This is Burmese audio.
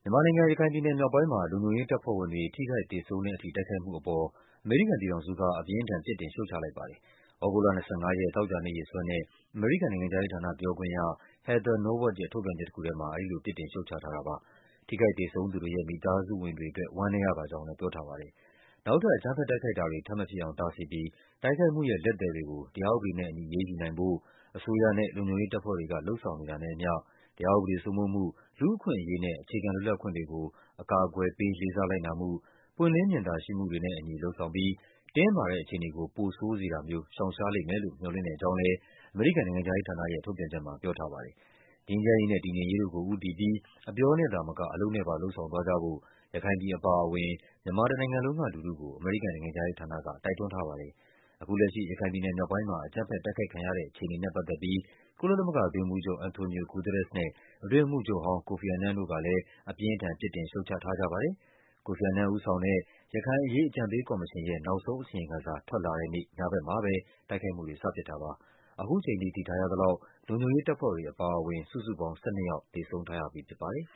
မြန်မာနိုင်ငံ၊ ရခိုင်ပြည်နယ်မြောက်ပိုင်းမှာ လုံခြုံရေးတပ်ဖွဲ့ဝင်တွေ ထိခိုက်သေဆုံးတဲ့အထိ တိုက်ခိုက်မှုအပေါ် အမေရိကန်ပြည်ထောင်စုက အပြင်းအထန် ပြစ်တင်ရှုတ်ချလိုက်ပါတယ်။ သြဂုတ်လ ၂၅ ရက်၊ သောကြာနေ့ရက်စွဲနဲ့ အမေရိကန်နိုင်ငံခြားရေးဌာနပြောခွင့်ရ Heather Nauert ရဲ့ ထုတ်ပြန်ချက်တခုထဲမှာ အဲဒီလို ပြစ်တင်ရှုတ်ချထားတာပါ။ ထိခိုက်သေဆုံးသူတွေရဲ့ မိသားစုဝင်တွေအတွက် ဝမ်းနည်းရပါကြောင်းလည်း ပြောထားပါတယ်။ နောက်ထပ် အကြမ်းဖက်တိုက်ခိုက်တာတွေ ထပ်မဖြစ်အောင်တားဆီးပြီး တိုက်ခိုက်မှုရဲ့ လက်သည်တွေကို တရားဥပဒေနဲ့အညီ အရေးယူနိုင်ဖို့ အစိုးရနဲ့ လုံခြုံရေးတပ်ဖွဲ့တွေက လုပ်ဆောင်နေတာနဲ့အမျှ တရားဥပဒေစိုးမိုးမှု၊ လူ့အခွင့်အရေးနဲ့ အခြေခံလွတ်လပ်ခွင့်တွေကို အကာအကွယ်ပေး လေးစားလိုက်နာမှု၊ ပွင့်လင်းမြင်သာရှိမှုတွေနဲ့အညီ လုပ်ဆောင်ပြီး တင်းမာတဲ့အခြေအနေကို ပိုဆိုးစေတာမျိုး ရှောင်ရှားလိမ့်မယ်လို့ မျှော်လင့်တဲ့အကြောင်းလည်း အမေရိကန်နိုင်ငံခြားရေးဌာနရဲ့ ထုတ်ပြန်ချက်မှာ ပြောထားပါတယ်။ ငြိမ်းချမ်းရေးနဲ့ တည်ငြိမ်ရေးတို့ကို ဦးတည်ပြီး အပြောနဲ့သာမက အလုပ်နဲ့ပါ လုပ်ဆောင်သွားကြဖို့ ရခိုင်ပြည်အပါအဝင် မြန်မာတနိုင်ငံလုံးက လူထုကို အမေရိကန်နိုင်ငံခြားရေးဌာနက တိုက်တွန်းထားပါတယ်။ အခုလက်ရှိ ရခိုင်ပြည်နယ်မြောက်ပိုင်းမှာ အကြမ်းဖက်တိုက်ခိုက်ခံရတဲ့ အခြေအနေနဲ့ပတ်သက်ပြီး ကုလသမဂ္ဂအတွင်းရေးမှူးချုပ် Antonio Guterres နဲ့ အတွင်းရေးမှူးချုပ်ဟောင်း Kofi Annan တို့ကလည်း အပြင်းအထန် ပြစ်တင်ရှုတ်ချထားကြပါတယ်။ Kofi Annan ဦးဆောင်တဲ့ ရခိုင်အရေး အကြံပေးကော်မရှင်ရဲ့ နောက်ဆုံးအစီရင်ခံစာ ထွက်လာတဲ့နေ့ ညဘက်မှာပဲ တိုက်ခိုက်မှုတွေ စဖြစ်တာပါ။ ခုချိန်ထိ သိထားရသလောက် လုံခြုံရေးတပ်ဖွဲ့တွေအပါအဝင် စုစုပေါင်း ၁၂ ယောက် သေဆုံးထားရပြီးဖြစ်ပါတယ်